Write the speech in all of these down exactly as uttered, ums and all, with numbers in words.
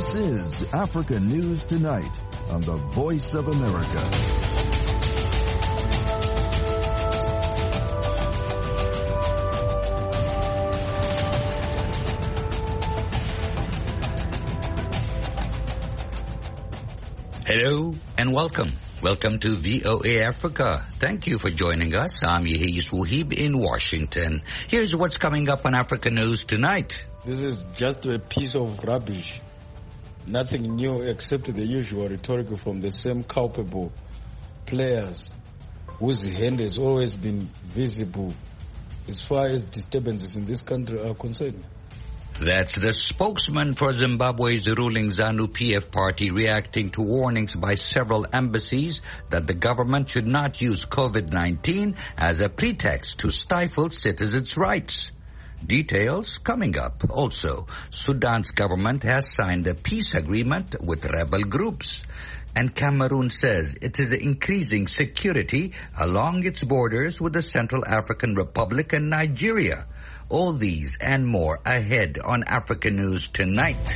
This is Africa News Tonight on the Voice of America. Hello and welcome. Welcome to V O A Africa. Thank you for joining us. I'm Yehis Wuhib in Washington. Here's what's coming up on Africa News Tonight. This is just a piece of rubbish. Nothing new except the usual rhetoric from the same culpable players whose hand has always been visible as far as disturbances in this country are concerned. That's the spokesman for Zimbabwe's ruling ZANU-P F party reacting to warnings by several embassies that the government should not use COVID nineteen as a pretext to stifle citizens' rights. Details coming up. Also, Sudan's government has signed a peace agreement with rebel groups. And Cameroon says it is increasing security along its borders with the Central African Republic and Nigeria. All these and more ahead on Africa News Tonight.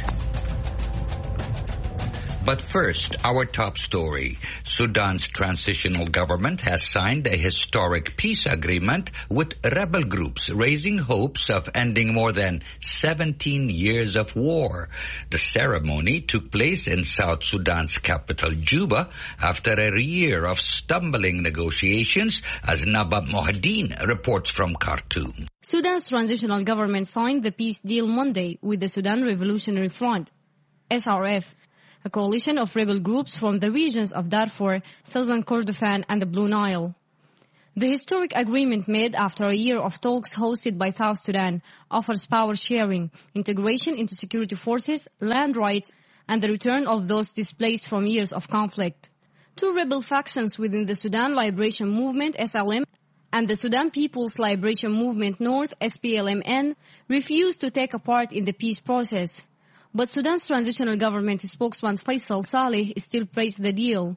But first, our top story. Sudan's transitional government has signed a historic peace agreement with rebel groups, raising hopes of ending more than seventeen years of war. The ceremony took place in South Sudan's capital, Juba, after a year of stumbling negotiations, as Nabab Mohadeen reports from Khartoum. Sudan's transitional government signed the peace deal Monday with the Sudan Revolutionary Front, S R F, a coalition of rebel groups from the regions of Darfur, Southern Kordofan, and the Blue Nile. The historic agreement made after a year of talks hosted by South Sudan offers power sharing, integration into security forces, land rights, and the return of those displaced from years of conflict. Two rebel factions within the Sudan Liberation Movement, S L M, and the Sudan People's Liberation Movement North, S P L M N, refused to take a part in the peace process. But Sudan's transitional government spokesman Faisal Saleh still praised the deal.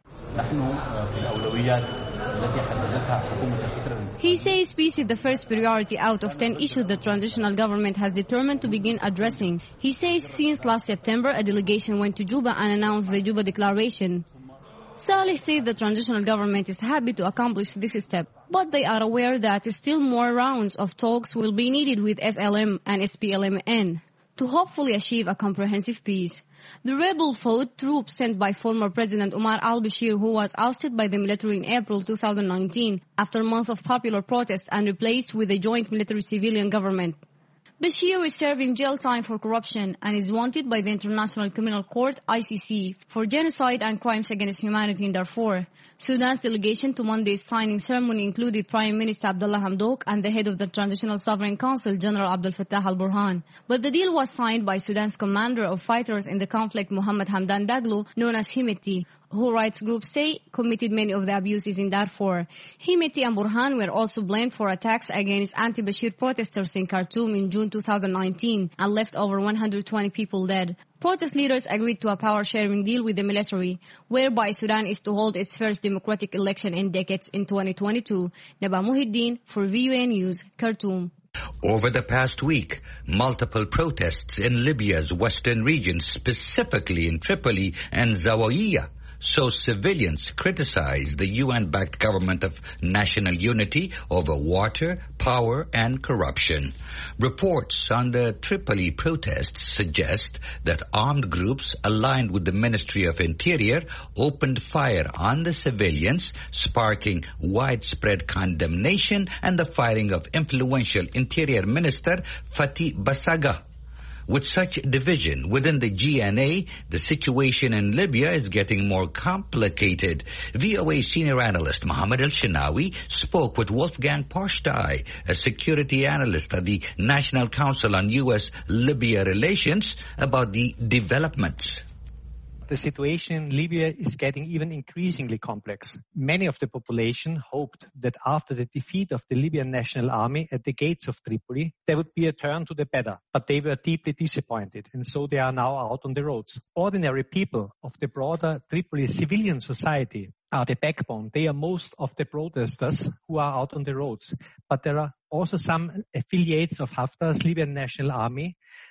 He says peace is the first priority out of ten issues the transitional government has determined to begin addressing. He says since last September, a delegation went to Juba and announced the Juba Declaration. Saleh said the transitional government is happy to accomplish this step, but they are aware that still more rounds of talks will be needed with S L M and S P L M N. To hopefully achieve a comprehensive peace. The rebel-fought troops sent by former President Omar al-Bashir, who was ousted by the military in April two thousand nineteen after months of popular protests and replaced with a joint military-civilian government. Bashir is serving jail time for corruption and is wanted by the International Criminal Court, I C C, for genocide and crimes against humanity in Darfur. Sudan's delegation to Monday's signing ceremony included Prime Minister Abdullah Hamdok and the head of the Transitional Sovereign Council, General Abdel Fattah al-Burhan. But the deal was signed by Sudan's commander of fighters in the conflict, Mohammed Hamdan Daglo, known as Hemeti, who rights groups say committed many of the abuses in Darfur. Hemeti and Burhan were also blamed for attacks against anti-Bashir protesters in Khartoum in June two thousand nineteen and left over one hundred twenty people dead. Protest leaders agreed to a power-sharing deal with the military, whereby Sudan is to hold its first democratic election in decades in twenty twenty-two. Nabab Mohadeen for V O A News, Khartoum. Over the past week, multiple protests in Libya's western region, specifically in Tripoli and Zawiya, so civilians criticize the U N-backed government of national unity over water, power, and corruption. Reports on the Tripoli protests suggest that armed groups aligned with the Ministry of Interior opened fire on the civilians, sparking widespread condemnation and the firing of influential Interior Minister Fatih Basaga. With such division within the G N A, the situation in Libya is getting more complicated. V O A senior analyst Mohammed El-Shinawi spoke with Wolfgang Poshtai, a security analyst at the National Council on U S Libya Relations, about the developments. The situation in Libya is getting even increasingly complex. Many of the population hoped that after the defeat of the Libyan National Army at the gates of Tripoli, there would be a turn to the better. But they were deeply disappointed, and so they are now out on the roads. Ordinary people of the broader Tripoli civilian society are the backbone. They are most of the protesters who are out on the roads. But there are also some affiliates of Haftar's Libyan National Army,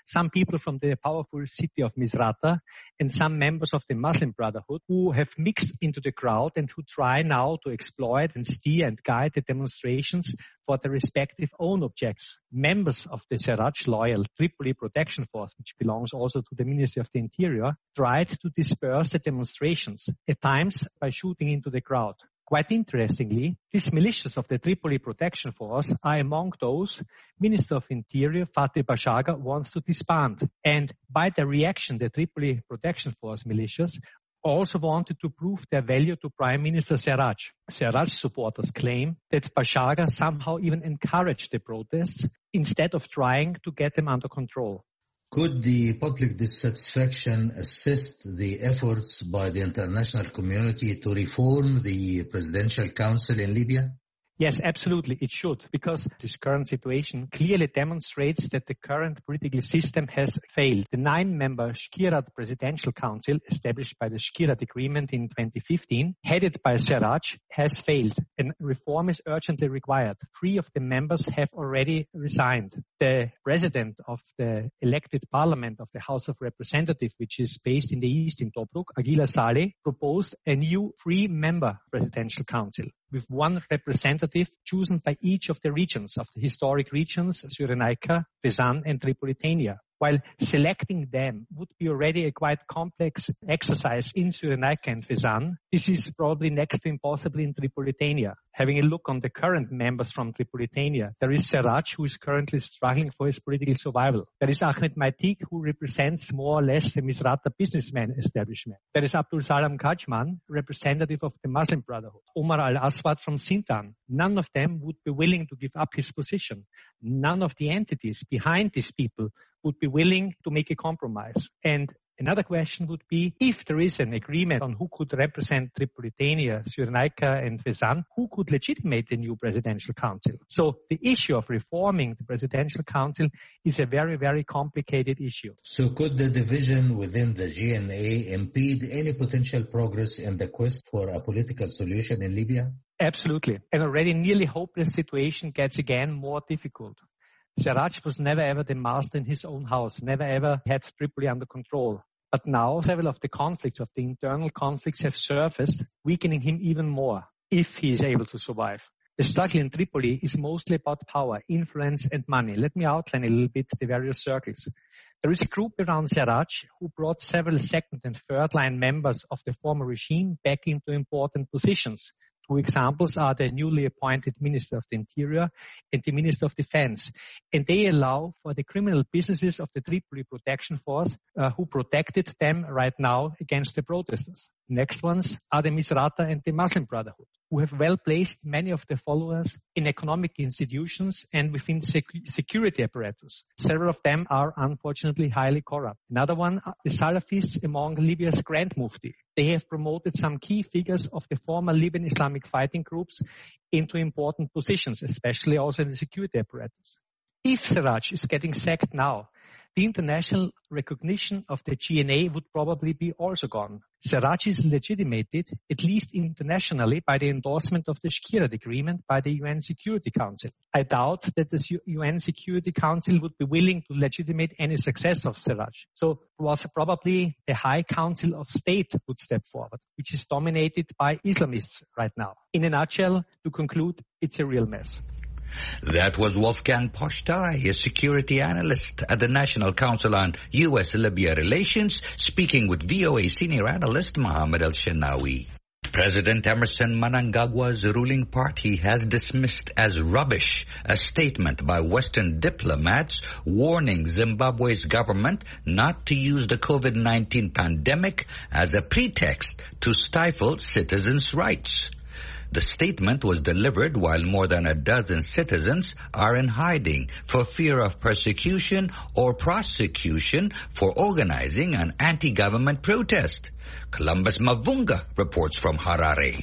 some people from the powerful city of Misrata, and some members of the Muslim Brotherhood who have mixed into the crowd and who try now to exploit and steer and guide the demonstrations for their respective own objects. Members of the Serraj-loyal Tripoli Protection Force, which belongs also to the Ministry of the Interior, tried to disperse the demonstrations, at times by shooting into the crowd. Quite interestingly, these militias of the Tripoli Protection Force are among those Minister of Interior Fatih Bashaga wants to disband. And by their reaction, the Tripoli Protection Force militias also wanted to prove their value to Prime Minister Serraj. Serraj supporters claim that Bashaga somehow even encouraged the protests instead of trying to get them under control. Could the public dissatisfaction assist the efforts by the international community to reform the Presidential Council in Libya? Yes, absolutely, it should, because this current situation clearly demonstrates that the current political system has failed. The nine-member Shkirat Presidential Council, established by the Shkirat Agreement in twenty fifteen, headed by Serraj, has failed, and reform is urgently required. Three of the members have already resigned. The president of the elected parliament of the House of Representatives, which is based in the east in Tobruk, Aguila Saleh, proposed a new three-member Presidential Council, with one representative chosen by each of the regions, of the historic regions, Cyrenaica, Fezzan, and Tripolitania. While selecting them would be already a quite complex exercise in Cyrenaica and Fezzan, this is probably next to impossible in Tripolitania. Having a look on the current members from Tripolitania, there is Serraj, who is currently struggling for his political survival. There is Ahmed Maitik, who represents more or less the Misrata businessman establishment. There is Abdul Salam Kajman, representative of the Muslim Brotherhood. Omar Al-Aswad from Sintan. None of them would be willing to give up his position. None of the entities behind these people would be willing to make a compromise. And another question would be, if there is an agreement on who could represent Tripolitania, Cyrenaica, and Fezzan, who could legitimate the new Presidential Council? So the issue of reforming the Presidential Council is a very, very complicated issue. So could the division within the G N A impede any potential progress in the quest for a political solution in Libya? Absolutely. An already nearly hopeless situation gets again more difficult. Serraj was never ever the master in his own house, never ever had Tripoli under control. But now several of the conflicts, of the internal conflicts have surfaced, weakening him even more, if he is able to survive. The struggle in Tripoli is mostly about power, influence, and money. Let me outline a little bit the various circles. There is a group around Serraj who brought several second and third line members of the former regime back into important positions. Two examples are the newly appointed Minister of the Interior and the Minister of Defense. And they allow for the criminal businesses of the Tripoli Protection Force uh, who protected them right now against the protesters. Next ones are the Misrata and the Muslim Brotherhood, who have well placed many of their followers in economic institutions and within sec- security apparatus. Several of them are unfortunately highly corrupt. Another one are the Salafists among Libya's Grand Mufti. They have promoted some key figures of the former Libyan Islamic fighting groups into important positions, especially also in the security apparatus. If Serraj is getting sacked now, the international recognition of the G N A would probably be also gone. Serraj is legitimated, at least internationally, by the endorsement of the Shkirat Agreement by the U N Security Council. I doubt that the U N Security Council would be willing to legitimate any success of Serraj. So it was probably the High Council of State would step forward, which is dominated by Islamists right now. In a nutshell, to conclude, it's a real mess. That was Wolfgang Pochtai, a security analyst at the National Council on U S Libya Relations, speaking with V O A senior analyst Mohammed El-Shenawi. President Emerson Mnangagwa's ruling party has dismissed as rubbish a statement by Western diplomats warning Zimbabwe's government not to use the COVID nineteen pandemic as a pretext to stifle citizens' rights. The statement was delivered while more than a dozen citizens are in hiding for fear of persecution or prosecution for organizing an anti-government protest. Columbus Mavunga reports from Harare.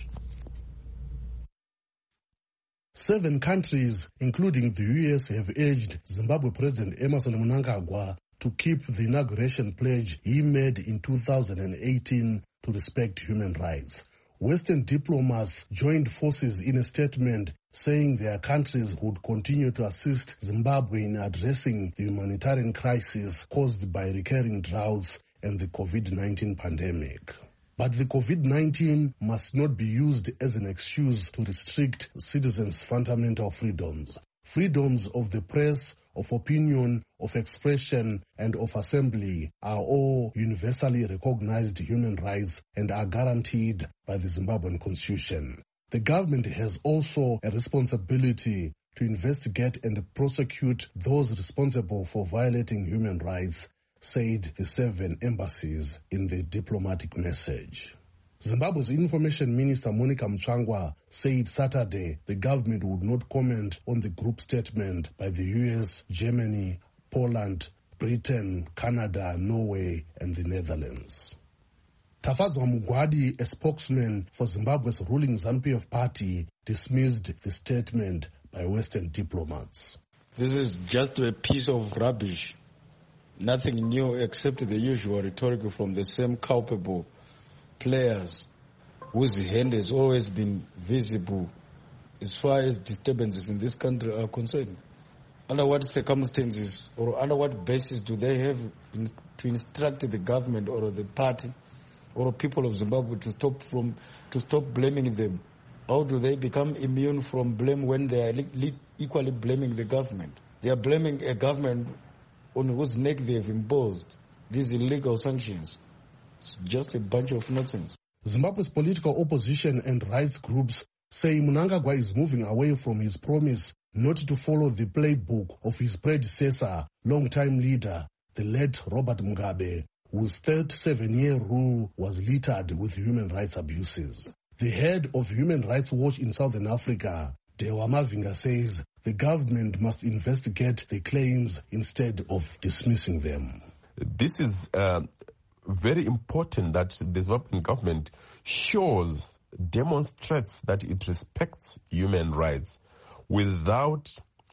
Seven countries, including the U S, have urged Zimbabwe President Emerson Mnangagwa to keep the inauguration pledge he made in two thousand eighteen to respect human rights. Western diplomats joined forces in a statement saying their countries would continue to assist Zimbabwe in addressing the humanitarian crisis caused by recurring droughts and the COVID nineteen pandemic. But the COVID nineteen must not be used as an excuse to restrict citizens' fundamental freedoms. Freedoms of the press, of opinion, of expression, and of assembly are all universally recognized human rights and are guaranteed by the Zimbabwean Constitution. The government has also a responsibility to investigate and prosecute those responsible for violating human rights, said the seven embassies in the diplomatic message. Zimbabwe's Information Minister Monica Mchangwa said Saturday the government would not comment on the group statement by the U S, Germany, Poland, Britain, Canada, Norway, and the Netherlands. Tafadzwa Mugwadi, a spokesman for Zimbabwe's ruling ZANU-P F party, dismissed the statement by Western diplomats. This is just a piece of rubbish. Nothing new except the usual rhetoric from the same culpable players whose hand has always been visible as far as disturbances in this country are concerned. Under what circumstances or under what basis do they have in, to instruct the government or the party or people of Zimbabwe to stop from to stop blaming them? How do they become immune from blame when they are li- equally blaming the government? They are blaming a government on whose neck they have imposed these illegal sanctions. It's just a bunch of nonsense. Zimbabwe's political opposition and rights groups say Mnangagwa is moving away from his promise not to follow the playbook of his predecessor, longtime leader, the late Robert Mugabe, whose thirty-seven-year rule was littered with human rights abuses. The head of Human Rights Watch in Southern Africa, Dewa Mavinga, says the government must investigate the claims instead of dismissing them. This is uh, very important that the Zimbabwean government shows, demonstrates that it respects human rights. Without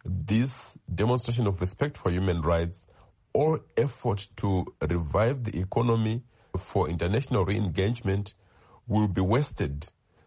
this demonstration of respect for human rights, all effort to revive the economy for international re-engagement will be wasted,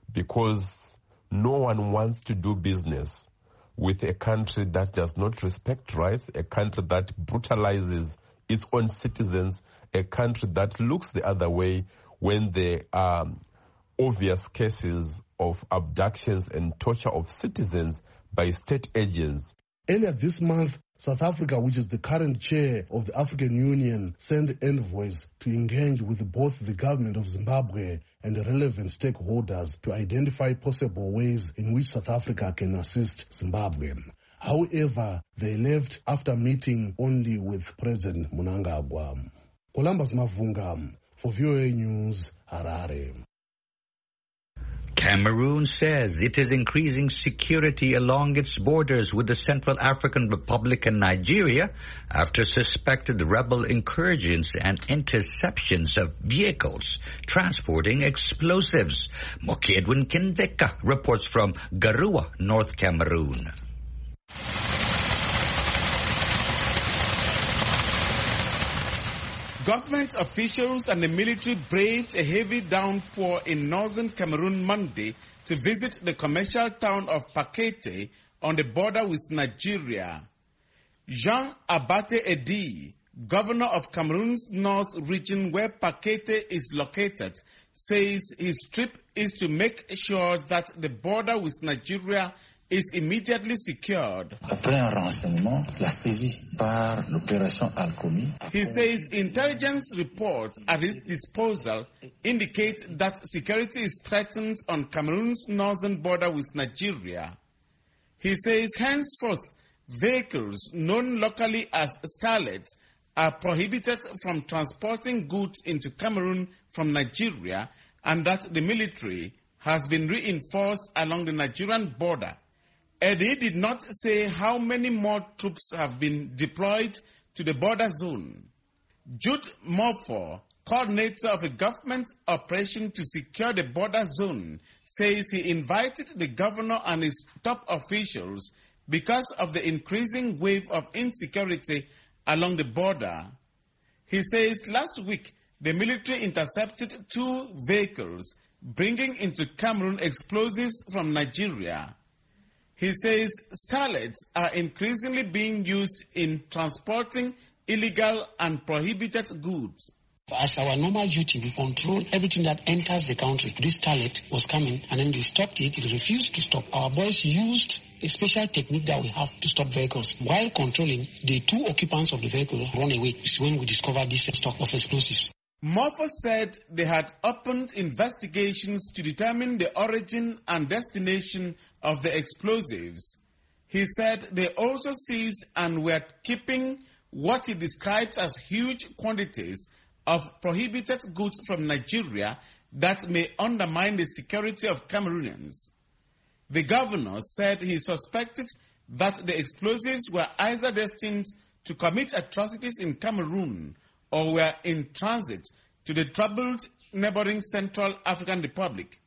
because no one wants to do business with a country that does not respect rights, a country that brutalizes its own citizens, a country that looks the other way when there are obvious cases of abductions and torture of citizens by state agents. Earlier this month, South Africa, which is the current chair of the African Union, sent envoys to engage with both the government of Zimbabwe and the relevant stakeholders to identify possible ways in which South Africa can assist Zimbabwe. However, they left after meeting only with President Mnangagwa. Columbus Mavunga for V O A News, Harare. Cameroon says it is increasing security along its borders with the Central African Republic and Nigeria after suspected rebel incursions and interceptions of vehicles transporting explosives. Moki Edwin Kindeka reports from Garua, North Cameroon. Government officials and the military braved a heavy downpour in northern Cameroon Monday to visit the commercial town of Pakete on the border with Nigeria. Jean Abate Edi, governor of Cameroon's north region where Pakete is located, says his trip is to make sure that the border with Nigeria is immediately secured. Après un renseignement, la saisie par l'opération Alcomi. He says intelligence reports at his disposal indicate that security is threatened on Cameroon's northern border with Nigeria. He says henceforth vehicles known locally as starlets are prohibited from transporting goods into Cameroon from Nigeria, and that the military has been reinforced along the Nigerian border. Eddie did not say how many more troops have been deployed to the border zone. Jude Morfor, coordinator of a government operation to secure the border zone, says he invited the governor and his top officials because of the increasing wave of insecurity along the border. He says last week the military intercepted two vehicles bringing into Cameroon explosives from Nigeria. He says starlets are increasingly being used in transporting illegal and prohibited goods. As our normal duty, we control everything that enters the country. This starlet was coming and then they stopped it. It refused to stop. Our boys used a special technique that we have to stop vehicles. While controlling, the two occupants of the vehicle run away. It's when we discovered this stock of explosives. Morpho said they had opened investigations to determine the origin and destination of the explosives. He said they also seized and were keeping what he describes as huge quantities of prohibited goods from Nigeria that may undermine the security of Cameroonians. The governor said he suspected that the explosives were either destined to commit atrocities in Cameroon or were in transit to the troubled neighboring Central African Republic.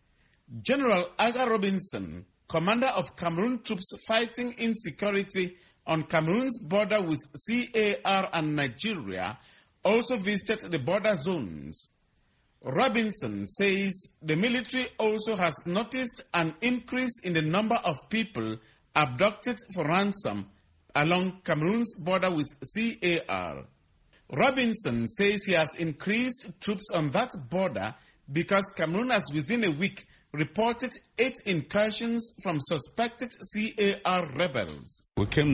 General Aga Robinson, commander of Cameroon troops fighting insecurity on Cameroon's border with C A R and Nigeria, also visited the border zones. Robinson says the military also has noticed an increase in the number of people abducted for ransom along Cameroon's border with C A R. Robinson says he has increased troops on that border because Cameroon has within a week reported eight incursions from suspected C A R rebels. We came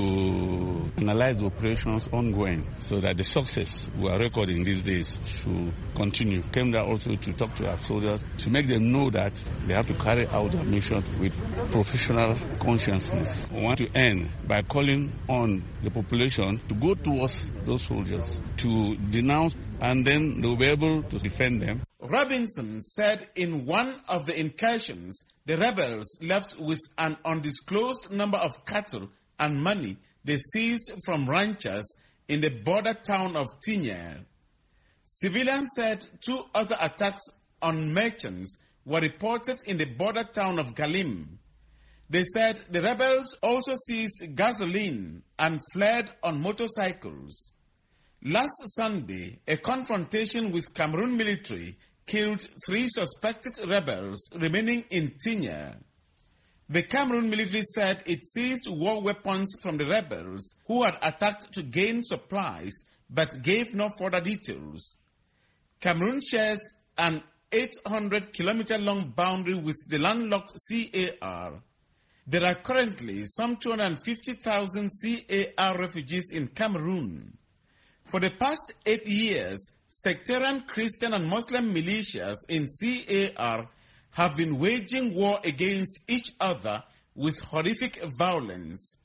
to analyze the operations ongoing so that the success we are recording these days should continue. Came there also to talk to our soldiers to make them know that they have to carry out their mission with professional consciousness. We want to end by calling on the population to go towards those soldiers to denounce, and then they'll be able to defend them. Robinson said in one of the incursions, the rebels left with an undisclosed number of cattle and money they seized from ranchers in the border town of Tigner. Civilians said two other attacks on merchants were reported in the border town of Galim. They said the rebels also seized gasoline and fled on motorcycles. Last Sunday, a confrontation with Cameroon military killed three suspected rebels remaining in Tigner. The Cameroon military said it seized war weapons from the rebels who had attacked to gain supplies but gave no further details. Cameroon shares an eight hundred kilometer long boundary with the landlocked C A R. There are currently some two hundred fifty thousand C A R refugees in Cameroon. For the past eight years, sectarian Christian and Muslim militias in C A R have been waging war against each other with horrific violence.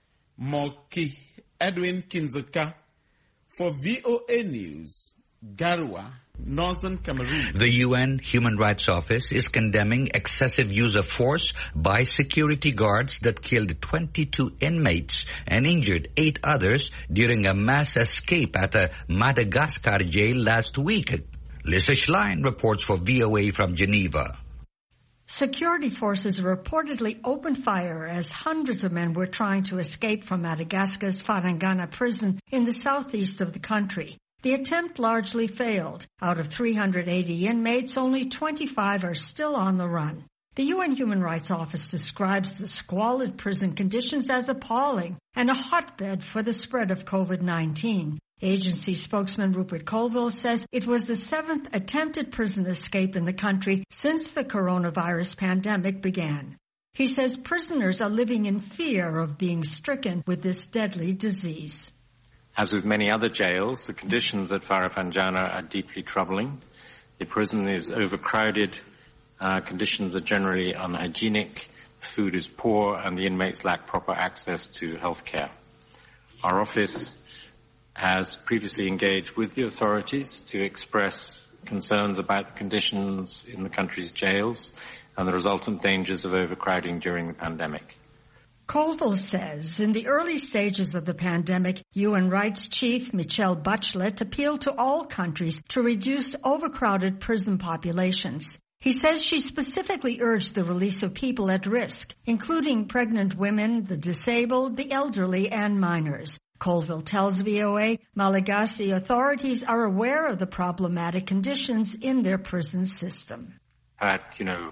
Moki Edwin Kinzeka for V O A News, Garua, Northern Cameroon. The U N Human Rights Office is condemning excessive use of force by security guards that killed twenty-two inmates and injured eight others during a mass escape at a Madagascar jail last week. Lisa Schlein reports for V O A from Geneva. Security forces reportedly opened fire as hundreds of men were trying to escape from Madagascar's Farangana prison in the southeast of the country. The attempt largely failed. Out of three hundred eighty inmates, only twenty-five are still on the run. The U N Human Rights Office describes the squalid prison conditions as appalling and a hotbed for the spread of COVID nineteen. Agency spokesman Rupert Colville says it was the seventh attempted prison escape in the country since the coronavirus pandemic began. He says prisoners are living in fear of being stricken with this deadly disease. As with many other jails, the conditions at Farafenjana are deeply troubling. The prison is overcrowded, uh, conditions are generally unhygienic, food is poor, and the inmates lack proper access to health care. Our office has previously engaged with the authorities to express concerns about the conditions in the country's jails and the resultant dangers of overcrowding during the pandemic. Colville says in the early stages of the pandemic, U N Rights Chief Michelle Bachelet appealed to all countries to reduce overcrowded prison populations. He says she specifically urged the release of people at risk, including pregnant women, the disabled, the elderly, and minors. Colville tells V O A Malagasy authorities are aware of the problematic conditions in their prison system. had, you know,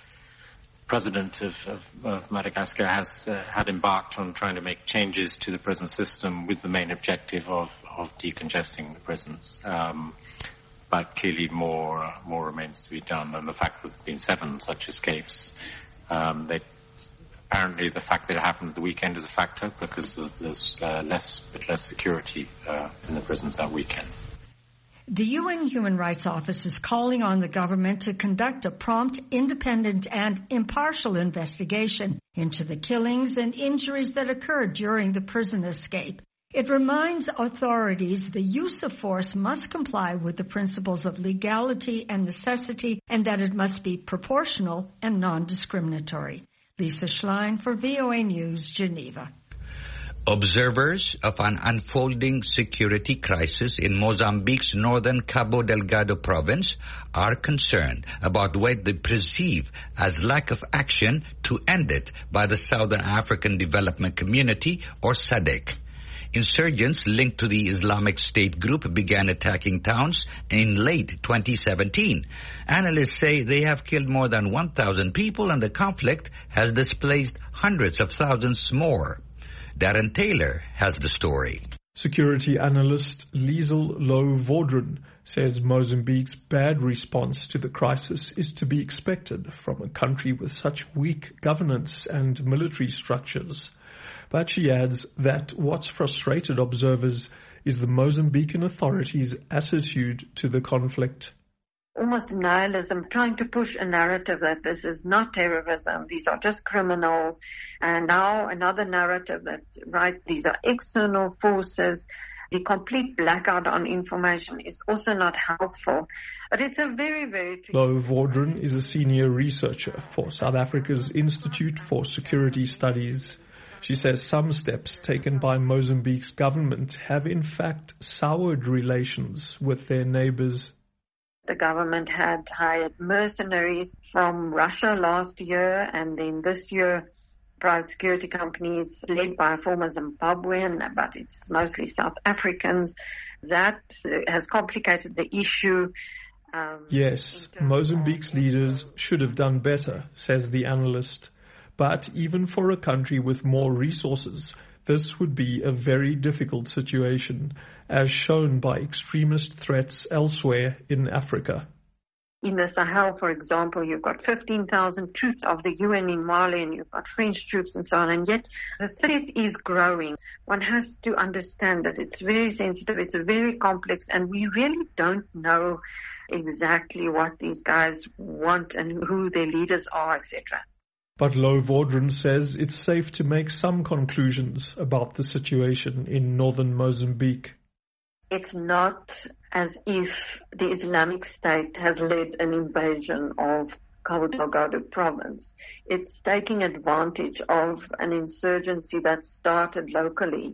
President of, of, of Madagascar has uh, had embarked on trying to make changes to the prison system with the main objective of, of decongesting the prisons. Um, but clearly more uh, more remains to be done, and the fact that there have been seven such escapes, um, they, apparently the fact that it happened at the weekend is a factor, because there's, there's uh, less bit less security uh, in the prisons at weekends. The U N Human Rights Office is calling on the government to conduct a prompt, independent, and impartial investigation into the killings and injuries that occurred during the prison escape. It reminds authorities the use of force must comply with the principles of legality and necessity, and that it must be proportional and non-discriminatory. Lisa Schlein for V O A News, Geneva. Observers of an unfolding security crisis in Mozambique's northern Cabo Delgado province are concerned about what they perceive as lack of action to end it by the Southern African Development Community, or S A D C. Insurgents linked to the Islamic State group began attacking towns in late twenty seventeen. Analysts say they have killed more than one thousand people, and the conflict has displaced hundreds of thousands more. Darren Taylor has the story. Security analyst Liesel Low-Vordren says Mozambique's bad response to the crisis is to be expected from a country with such weak governance and military structures. But she adds that what's frustrated observers is the Mozambican authorities' attitude to the conflict. Almost nihilism, trying to push a narrative that this is not terrorism, these are just criminals, and now another narrative that, right, these are external forces. The complete blackout on information is also not helpful. But it's a very, very... Low-Vordren is a senior researcher for South Africa's Institute for Security Studies. She says some steps taken by Mozambique's government have in fact soured relations with their neighbors. The government had hired mercenaries from Russia last year, and then this year private security companies led by a former Zimbabwean, but it's mostly South Africans. That has complicated the issue. Um, yes, Mozambique's leaders should have done better, says the analyst. But even for a country with more resources, this would be a very difficult situation, as shown by extremist threats elsewhere in Africa. In the Sahel, for example, you've got fifteen thousand troops of the U N in Mali, and you've got French troops and so on, and yet the threat is growing. One has to understand that it's very sensitive, it's very complex, and we really don't know exactly what these guys want and who their leaders are, et cetera. But Low-Vordren says it's safe to make some conclusions about the situation in northern Mozambique. It's not as if the Islamic State has led an invasion of Cabo Delgado province. It's taking advantage of an insurgency that started locally.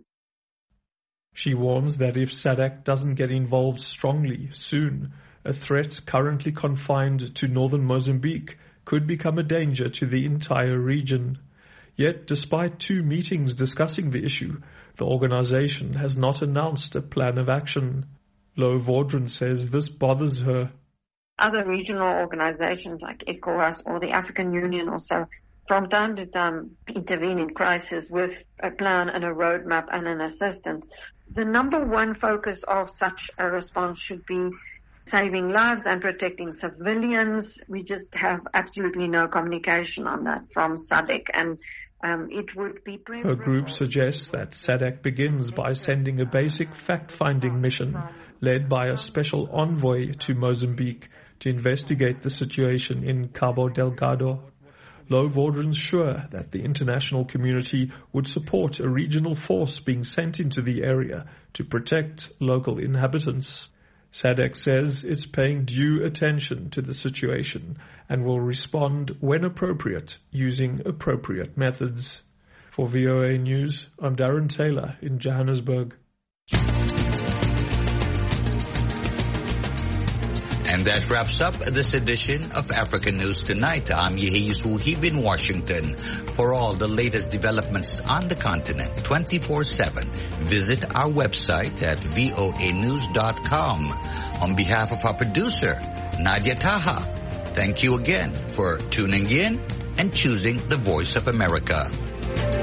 She warns that if S A D C doesn't get involved strongly soon, a threat currently confined to northern Mozambique could become a danger to the entire region. Yet, despite two meetings discussing the issue, the organization has not announced a plan of action. Low-Vordren says this bothers her. Other regional organizations like ECOWAS or the African Union also, from time to time, intervene in crisis with a plan and a roadmap and an assistance. The number one focus of such a response should be saving lives and protecting civilians. We just have absolutely no communication on that from S A D C, and um, it would be preferable. Her group suggests that S A D C begins by sending a basic fact-finding mission led by a special envoy to Mozambique to investigate the situation in Cabo Delgado. Low-Vordren's sure that the international community would support a regional force being sent into the area to protect local inhabitants. S A D C says it's paying due attention to the situation and will respond when appropriate using appropriate methods. For V O A News, I'm Darren Taylor in Johannesburg. And that wraps up this edition of African News Tonight. I'm Yehis Wuhib in Washington. For all the latest developments on the continent, twenty-four seven, visit our website at voa news dot com. On behalf of our producer, Nadia Taha, Thank you again for tuning in and choosing the Voice of America.